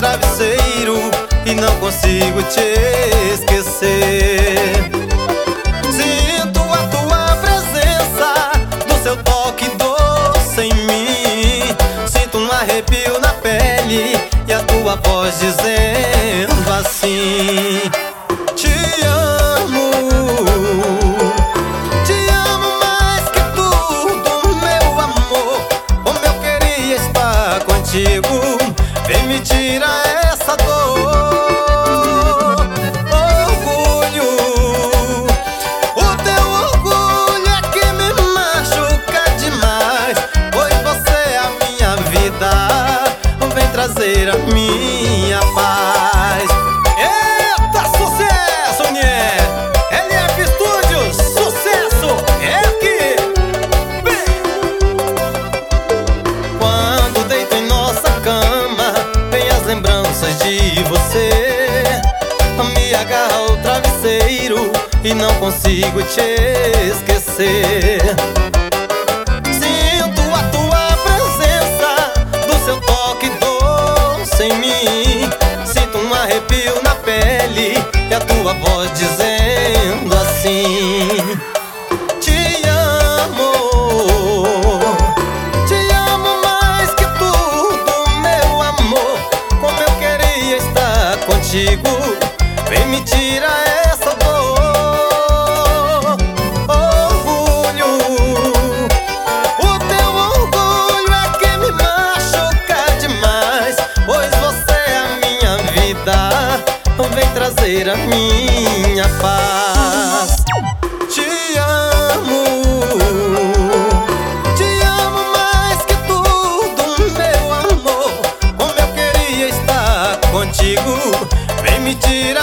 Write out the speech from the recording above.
travesseiro e não consigo te esquecer. Sinto a tua presença, do seu toque doce em mim. Sinto um arrepio na pele e a tua voz dizendo assim: te amo, te amo mais que tudo, meu amor. Como eu queria estar contigo, vem me tirar essa dor. Orgulho, o teu orgulho é que me machuca demais, pois você é a minha vida, vem trazer a minha paz. Eita, sucesso, né? LF Studios, sucesso é aqui. Vem! Quando deito em nossa cama, vem as lembranças de você. Me agarra ao travesseiro e não consigo te esquecer. Sinto a tua presença, do seu toque doce em mim. Sinto um arrepio na pele e a tua voz dizendo assim: te amo, te amo mais que tudo, meu amor. Como eu queria estar contigo, vem me tirar essa dor. Orgulho, o teu orgulho é que me machuca demais, pois você é a minha vida, vem trazer a minha paz. Te amo mais que tudo, meu amor. Como eu queria estar contigo, vem me tirar